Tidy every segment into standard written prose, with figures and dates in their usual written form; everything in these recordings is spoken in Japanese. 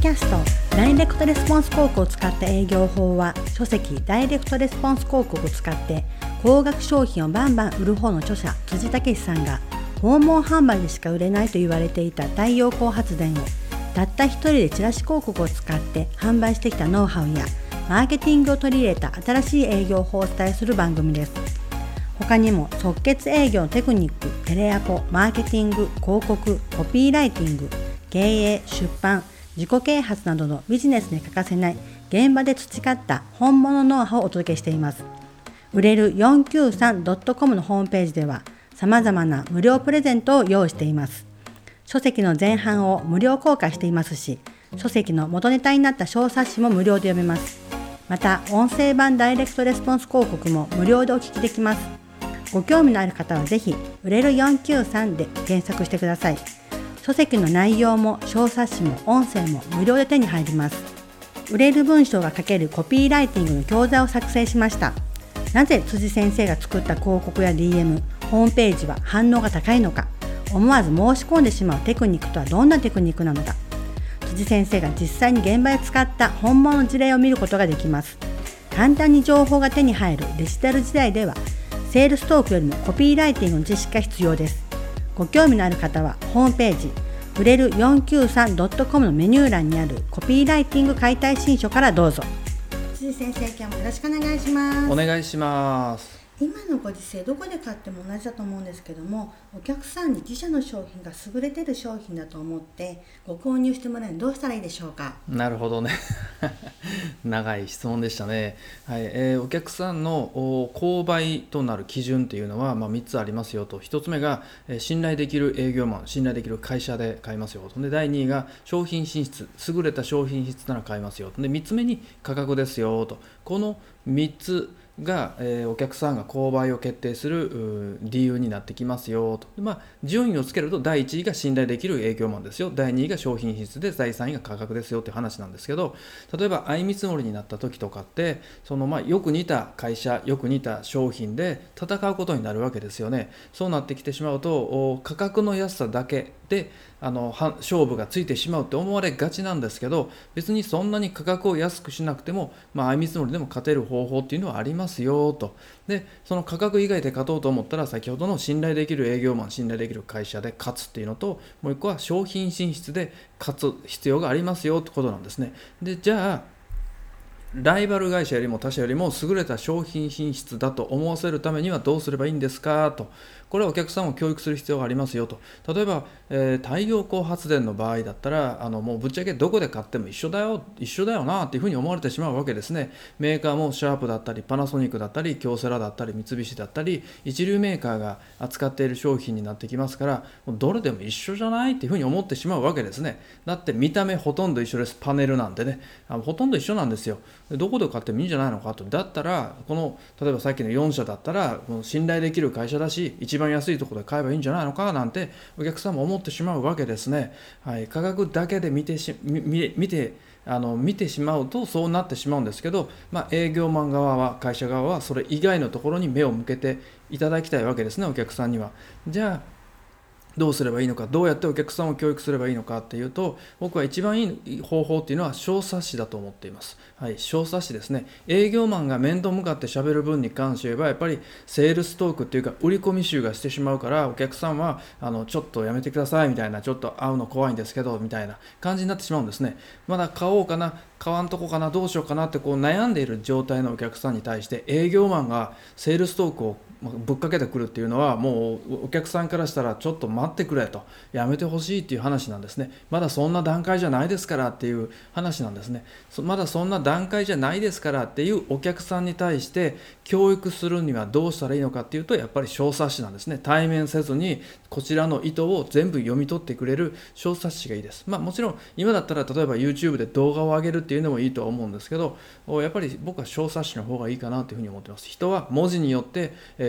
キャストダイレクトレスポンス広告を使った営業法は、書籍ダイレクトレスポンス広告を使って高額商品をバンバン売る方の著者辻武さんが、訪問販売でしか売れないと言われていた太陽光発電をたった一人でチラシ広告を使って販売してきたノウハウやマーケティングを取り入れた新しい営業法をお伝えする番組です。他にも即決営業のテクニック、テレアポ、マーケティング、広告、コピーライティング、経営、出版、自己啓発などのビジネスに欠かせない現場で培った本物ノウハウをお届けしています。売れる 493.com のホームページでは様々な無料プレゼントを用意しています。書籍の前半を無料公開していますし、書籍の元ネタになった小冊子も無料で読めます。また音声版ダイレクトレスポンス広告も無料でお聞きできます。ご興味のある方はぜひ売れる493で検索してください。書籍の内容も小冊子も音声も無料で手に入ります。売れる文章が書けるコピーライティングの教材を作成しました。なぜ辻先生が作った広告や DM、ホームページは反応が高いのか、思わず申し込んでしまうテクニックとはどんなテクニックなのか、辻先生が実際に現場で使った本物の事例を見ることができます。簡単に情報が手に入るデジタル時代では、セールストークよりもコピーライティングの知識が必要です。ご興味のある方はホームページ売れる 493.com のメニュー欄にあるコピーライティング解体新書からどうぞ。辻先生、今日もよろしくお願いします。 お願いします。 今のご時世どこで買っても同じだと思うんですけども、お客さんに自社の商品が優れてる商品だと思ってご購入してもらうにどうしたらいいでしょうか。 なるほどね長い質問でしたね。はい。お客さんの購買となる基準というのは、3つありますよと。1つ目が信頼できる営業マン、信頼できる会社で買いますよと。で第2位が商品進出、優れた商品質なら買いますよと。で3つ目に価格ですよと。この3つが、お客さんが購買を決定する理由になってきますよと。で順位をつけると第1位が信頼できる営業マンですよ、第2位が商品質で、第3位が価格ですよという話なんですけど、例えば相見積もりになった時とかってよく似た会社、よく似た商品で戦うことになるわけですよね。そうなってきてしまうと価格の安さだけで勝負がついてしまうって思われがちなんですけど、別にそんなに価格を安くしなくても、相見積もりでも勝てる方法っていうのはありますよと。でその価格以外で勝とうと思ったら、先ほどの信頼できる営業マン、信頼できる会社で勝つっていうのと、もう一個は商品進出で勝つ必要がありますよってことなんですね。でじゃあライバル会社よりも他社よりも優れた商品品質だと思わせるためにはどうすればいいんですかと。これはお客さんを教育する必要がありますよと。例えば、太陽光発電の場合だったらもうぶっちゃけどこで買っても一緒だよなっていうふうに思われてしまうわけですね。メーカーもシャープだったりパナソニックだったり京セラだったり三菱だったり一流メーカーが扱っている商品になってきますから、もうどれでも一緒じゃないっていうふうに思ってしまうわけですね。だって見た目ほとんど一緒です。パネルなんてね、ほとんど一緒なんですよ。どこで買ってもいいんじゃないのかと。だったら例えばさっきの4社だったら信頼できる会社だし、一番安いところで買えばいいんじゃないのかなんてお客さんも思ってしまうわけですね。はい、価格だけで見てしまうとそうなってしまうんですけど、営業マン側は、会社側はそれ以外のところに目を向けていただきたいわけですね、お客さんには。じゃあどうすればいいのか、どうやってお客さんを教育すればいいのかっていうと、僕は一番いい方法っていうのは小冊子だと思っています。はい、小冊子ですね。営業マンが面と向かって喋る分に関して言えば、やっぱりセールストークっていうか売り込み集がしてしまうから、お客さんはちょっとやめてくださいみたいな、ちょっと会うの怖いんですけどみたいな感じになってしまうんですね。まだ買おうかな、買わんとこかな、どうしようかなって悩んでいる状態のお客さんに対して営業マンがセールストークをぶっかけてくるっていうのは、もうお客さんからしたらちょっと待ってくれと、やめてほしいっていう話なんですね。まだそんな段階じゃないですからっていう話なんですね。まだそんな段階じゃないですからっていうお客さんに対して教育するにはどうしたらいいのかっていうと、やっぱり小冊子なんですね。対面せずにこちらの意図を全部読み取ってくれる小冊子がいいです。もちろん今だったら例えば YouTube で動画を上げるっていうのもいいとは思うんですけど、やっぱり僕は小冊子の方がいいかなというふうに思ってます。人は文字によって、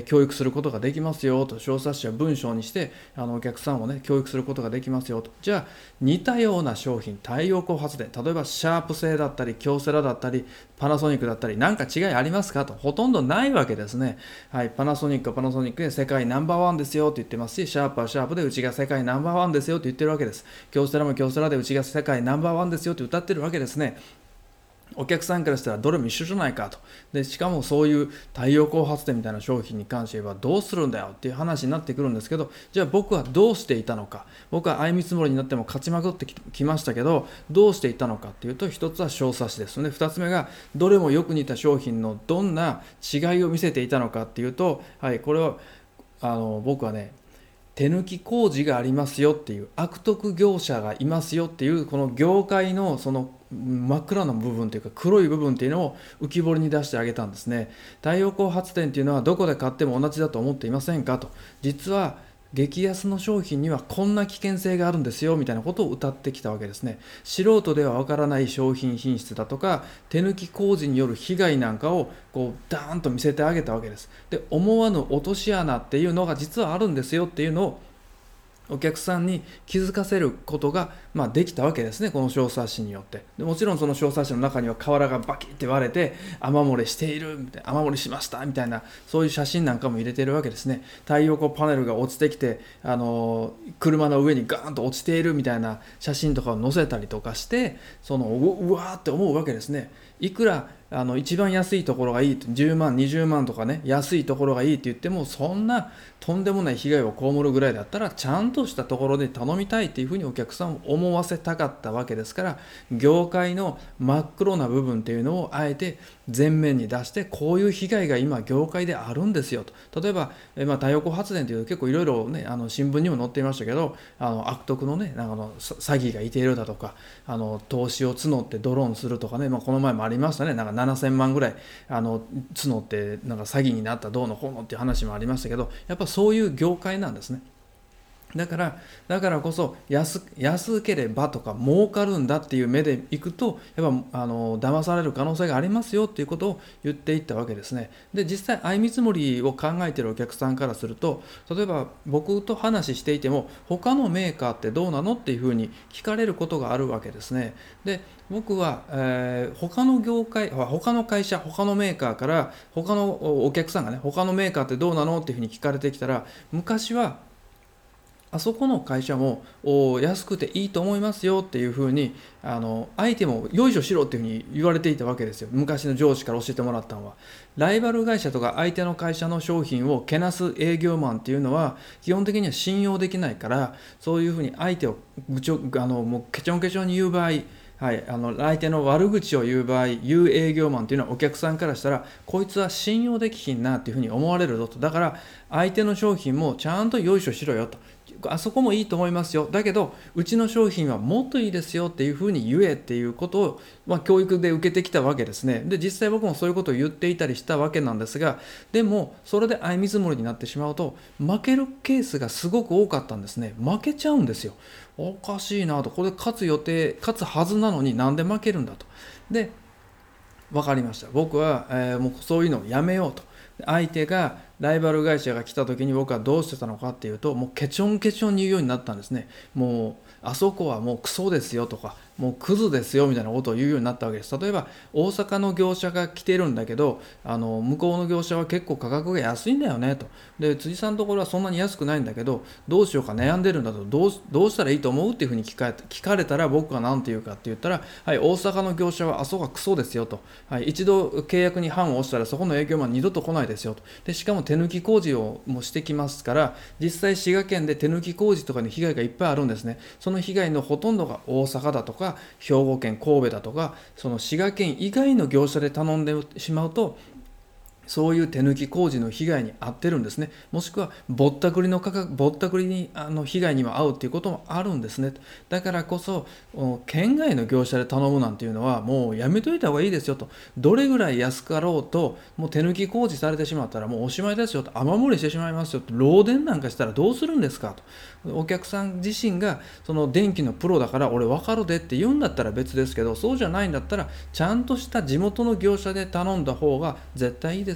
教育することができますよと、小冊子は文章にしてお客さんをね教育することができますよと。じゃあ似たような商品、太陽光発電、例えばシャープ製だったり京セラだったりパナソニックだったり、何か違いありますかと。ほとんどないわけですね。はい、パナソニックはパナソニックで世界ナンバーワンですよって言ってますし、シャープはシャープでうちが世界ナンバーワンですよって言ってるわけです。京セラも京セラでうちが世界ナンバーワンですよって歌ってるわけですね。お客さんからしたらどれも一緒じゃないかと。でしかもそういう太陽光発電みたいな商品に関して言えばどうするんだよっていう話になってくるんですけど、じゃあ僕はどうしていたのか。僕は相見積もりになっても勝ちまくってきましたけど、どうしていたのかっていうと、一つは小冊子ですね。二つ目がどれもよく似た商品のどんな違いを見せていたのかっていうと、はい、これは僕はね、手抜き工事がありますよっていう、悪徳業者がいますよっていう、この業界のその真っ暗な部分というか黒い部分っていうのを浮き彫りに出してあげたんですね。太陽光発電っていうのはどこで買っても同じだと思っていませんかと。実は激安の商品にはこんな危険性があるんですよみたいなことを歌ってきたわけですね。素人ではわからない商品品質だとか手抜き工事による被害なんかをこうダーンと見せてあげたわけです。で、思わぬ落とし穴っていうのが実はあるんですよっていうのをお客さんに気づかせることが、できたわけですね、この小冊子によって。でもちろんその小冊子の中には瓦がバキッて割れて雨漏れしているみたいな、雨漏れしましたみたいな、そういう写真なんかも入れているわけですね。太陽光パネルが落ちてきて車の上にガーンと落ちているみたいな写真とかを載せたりとかして、うわーって思うわけですね。いくら一番安いところがいい、10万20万とかね、安いところがいいって言っても、そんなとんでもない被害を被るぐらいだったらちゃんとしたところで頼みたいっていうふうにお客さんを思わせたかったわけですから、業界の真っ黒な部分っていうのをあえて前面に出して、こういう被害が今業界であるんですよと。例えば、太陽光発電というと結構いろいろね、新聞にも載っていましたけど、悪徳のね、詐欺がいているだとか、投資を募ってドローンするとかね、この前もありましたね。7000万ぐらい募って詐欺になったどうのこうのっていう話もありましたけど、やっぱそういう業界なんですね。だからこそ安ければとか儲かるんだっていう目でいくと、やっぱ騙される可能性がありますよっていうことを言っていったわけですね。で、実際相見積もりを考えているお客さんからすると、例えば僕と話していても他のメーカーってどうなのっていうふうに聞かれることがあるわけですね。で、僕は、他の業界、他の会社、他のメーカーから他のお客さんがね、他のメーカーってどうなのっていうふうに聞かれてきたら、昔はあそこの会社も安くていいと思いますよっていうふうに相手もよいしょしろっていうふうに言われていたわけですよ。昔の上司から教えてもらったのは、ライバル会社とか相手の会社の商品をけなす営業マンっていうのは基本的には信用できないから、そういうふうに相手をもうケチョンケチョンに言う場合、はい、相手の悪口を言う場合、言う営業マンというのはお客さんからしたらこいつは信用できひんなっていうふうに思われるぞと。だから相手の商品もちゃんとよいしょしろよと。あそこもいいと思いますよ、だけどうちの商品はもっといいですよっていうふうに言えっていうことを、教育で受けてきたわけですね。で、実際僕もそういうことを言っていたりしたわけなんですが、でもそれで相見積もりになってしまうと負けるケースがすごく多かったんですね。負けちゃうんですよ。おかしいなと。これ勝つはずなのになんで負けるんだと。で、分かりました。僕は、もうそういうのをやめようと。相手がライバル会社が来た時に僕はどうしてたのかっていうと、もうケチョンケチョンに言うようになったんですね。もうあそこはもうクソですよとか、もうクズですよみたいなことを言うようになったわけです。例えば大阪の業者が来てるんだけど、向こうの業者は結構価格が安いんだよねと。で、辻さんのところはそんなに安くないんだけどどうしようか悩んでるんだと。どうしたらいいと思うっていうふうに聞かれたら、僕は何て言うかって言ったら、はい、大阪の業者はあそこはクソですよと。はい、一度契約に判を押したらそこの営業マン二度と来ないですよと。で、しかも手抜き工事をもしてきますから、実際滋賀県で手抜き工事とかに被害がいっぱいあるんですね。その被害のほとんどが大阪だとか兵庫県神戸だとか、その滋賀県以外の業者で頼んでしまうとそういう手抜き工事の被害に遭ってるんですね。もしくはぼったくりに被害にも遭うっていうこともあるんですね。だからこそ県外の業者で頼むなんていうのはもうやめといた方がいいですよと。どれぐらい安かろうともう手抜き工事されてしまったらもうおしまいですよと。雨漏りしてしまいますよと。漏電なんかしたらどうするんですかと。お客さん自身がその電気のプロだから俺分かるでって言うんだったら別ですけど、そうじゃないんだったらちゃんとした地元の業者で頼んだ方が絶対いいです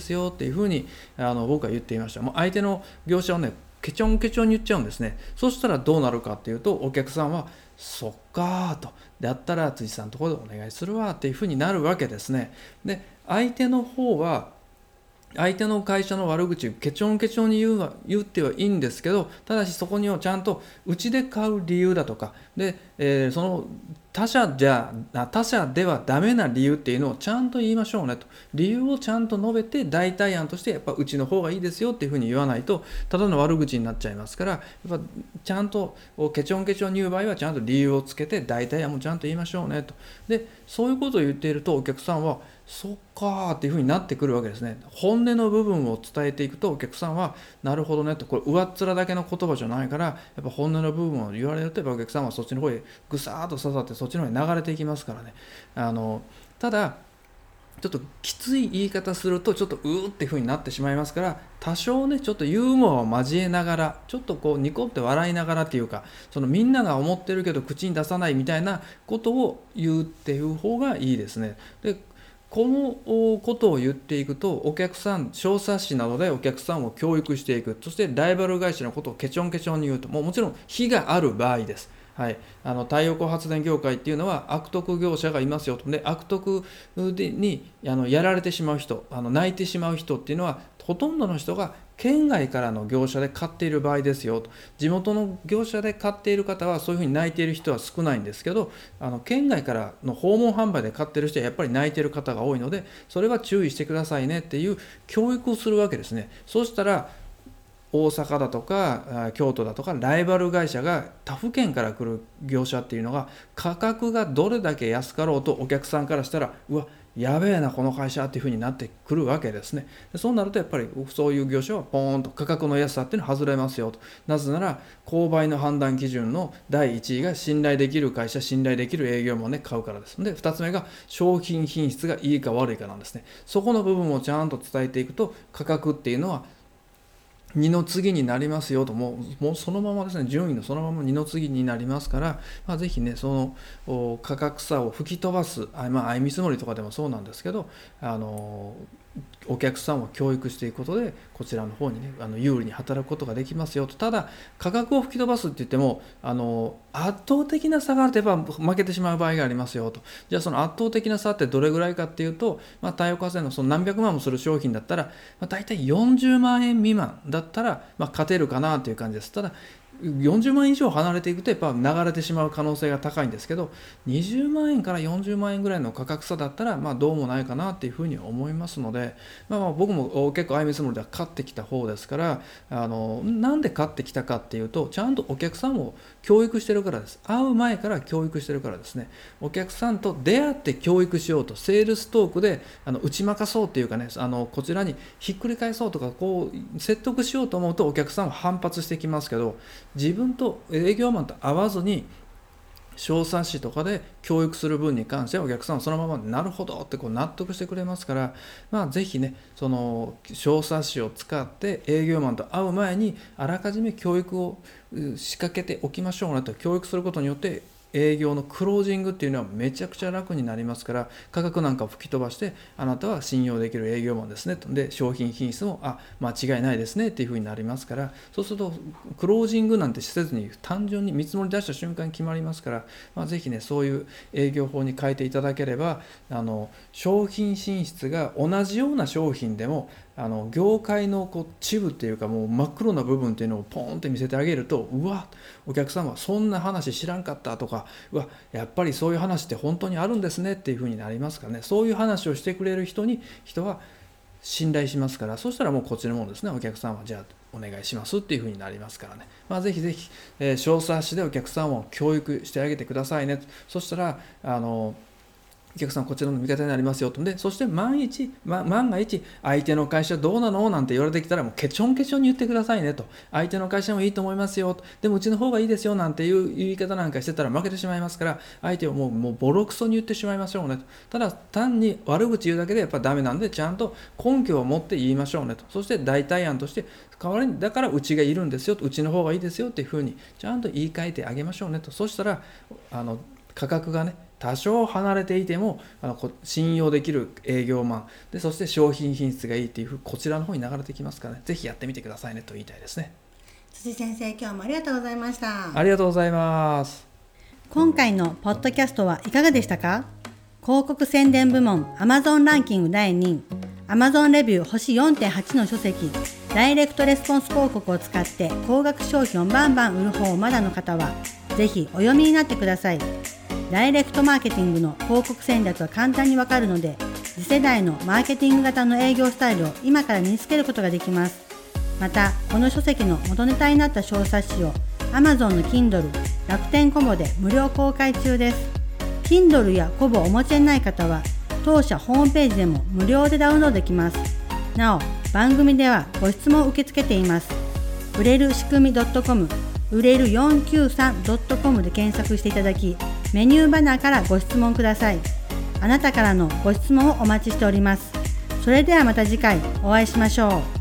ですよっていうふうに僕は言っていました。もう相手の業者をねケチョンケチョンに言っちゃうんですね。そしたらどうなるかっていうと、お客さんはそっかーと、だったら辻さんのところでお願いするわっていうふうになるわけですね。で相手の方は相手の会社の悪口ケチョンケチョンに言ってはいいんですけど、ただしそこにはちゃんとうちで買う理由だとかで、その他社ではダメな理由っていうのをちゃんと言いましょうねと、理由をちゃんと述べて代替案としてやっぱうちの方がいいですよっていうふうに言わないとただの悪口になっちゃいますから、やっぱちゃんとケチョンケチョンに言う場合はちゃんと理由をつけて代替案もちゃんと言いましょうねと。でそういうことを言っているとお客さんはそっかーっていうふうになってくるわけですね。本音の部分を伝えていくとお客さんはなるほどねと、これ上っ面だけの言葉じゃないからやっぱ本音の部分を言われるとやっぱお客さんはそっちの方へぐさーっと刺さってそっちの方に流れていきますからね。ただちょっときつい言い方するとちょっとうーっていう風になってしまいますから、多少ねちょっとユーモアを交えながらちょっとこうニコって笑いながらっていうか、そのみんなが思ってるけど口に出さないみたいなことを言うっていう方がいいですね。でこのことを言っていくとお客さん、小冊子などでお客さんを教育していく、そしてライバル会社のことをケチョンケチョンに言うと、もちろん非がある場合です。はい、太陽光発電業界っていうのは悪徳業者がいますよと。で悪徳にやられてしまう人、泣いてしまう人っていうのはほとんどの人が県外からの業者で買っている場合ですよと。地元の業者で買っている方はそういうふうに泣いている人は少ないんですけど、県外からの訪問販売で買っている人はやっぱり泣いている方が多いので、それは注意してくださいねっていう教育をするわけですね。そうしたら大阪だとか京都だとかライバル会社が他府県から来る業者っていうのが価格がどれだけ安かろうとお客さんからしたらうわやべえなこの会社っていう風になってくるわけですね。でそうなるとやっぱりそういう業者はポーンと価格の安さっていうのは外れますよと。なぜなら購買の判断基準の第1位が信頼できる会社、信頼できる営業もね買うからです。で2つ目が商品品質がいいか悪いかなんですね。そこの部分をちゃんと伝えていくと価格っていうのは2の次になりますよと、もうそのままですね、順位のそのまま2の次になりますから、ぜひねその価格差を吹き飛ばす、相見積もりとかでもそうなんですけど、お客さんを教育していくことでこちらの方にね有利に働くことができますよと。ただ価格を吹き飛ばすって言っても圧倒的な差があれば負けてしまう場合がありますよと。じゃあその圧倒的な差ってどれぐらいかっていうと、太陽光発電のその何百万もする商品だったら、大体40万円未満だったら勝てるかなという感じです。ただ40万円以上離れていくとやっぱ流れてしまう可能性が高いんですけど、20万円から40万円ぐらいの価格差だったらどうもないかなっていうふうに思いますので、僕も結構相見積もりでは勝ってきた方ですから、なんで勝ってきたかっていうとちゃんとお客さんを教育してるからです。会う前から教育してるからですね。お客さんと出会って教育しようと、セールストークで打ち負かそうっていうかね、こちらにひっくり返そうとかこう説得しようと思うとお客さんは反発してきますけど、自分と営業マンと会わずに小冊子とかで教育する分に関してはお客さんはそのままなるほどってこう納得してくれますから、ぜひねその小冊子を使って営業マンと会う前にあらかじめ教育を仕掛けておきましょうねと。教育することによって営業のクロージングっていうのはめちゃくちゃ楽になりますから、価格なんかを吹き飛ばしてあなたは信用できる営業マンですねと。で商品品質も間違いないですねっていう風になりますから、そうするとクロージングなんてせずに単純に見積もり出した瞬間に決まりますから、ぜひねそういう営業法に変えていただければ商品品質が同じような商品でも業界のチブっていうかもう真っ黒な部分っていうのをポーンって見せてあげると、うわお客さんはそんな話知らんかったとか、うわやっぱりそういう話って本当にあるんですねっていう風になりますからね。そういう話をしてくれる人は信頼しますから、そしたらもうこっちのものですね、お客さんはじゃあお願いしますっていう風になりますからね。ぜひぜひ、小冊子でお客さんを教育してあげてくださいね。そしたらお客さんこちらの味方になりますよと。でそして万が一相手の会社どうなのなんて言われてきたらもうケチョンケチョンに言ってくださいねと。相手の会社もいいと思いますよと。でもうちの方がいいですよなんていう言い方なんかしてたら負けてしまいますから、相手をもうボロクソに言ってしまいましょうねと。ただ単に悪口言うだけでやっぱダメなんで、ちゃんと根拠を持って言いましょうねと。そして代替案として代わりにだからうちがいるんですよと、うちの方がいいですよっていうふうにちゃんと言い換えてあげましょうねと。そしたら価格がね多少離れていても信用できる営業マンで、そして商品品質がいいっていうこちらの方に流れてきますからね、ぜひやってみてくださいねと言いたいですね。 辻先生、今日もありがとうございました。 ありがとうございます。 今回のポッドキャストはいかがでしたか？広告宣伝部門 Amazon ランキング第2位、Amazon レビュー星 4.8 の書籍、ダイレクトレスポンス広告を使って高額商品をバンバン売る方をまだの方は、ぜひお読みになってください。ダイレクトマーケティングの広告戦略が簡単にわかるので、次世代のマーケティング型の営業スタイルを今から身につけることができます。また、この書籍の元ネタになった小冊子を Amazon の Kindle、楽天コボで無料公開中です。Kindle やコボをお持ちでない方は、当社ホームページでも無料でダウンロードできます。なお、番組ではご質問を受け付けています。売れる仕組み .com、売れる 493.com で検索していただき、メニューバナーからご質問ください。あなたからのご質問をお待ちしております。それではまた次回お会いしましょう。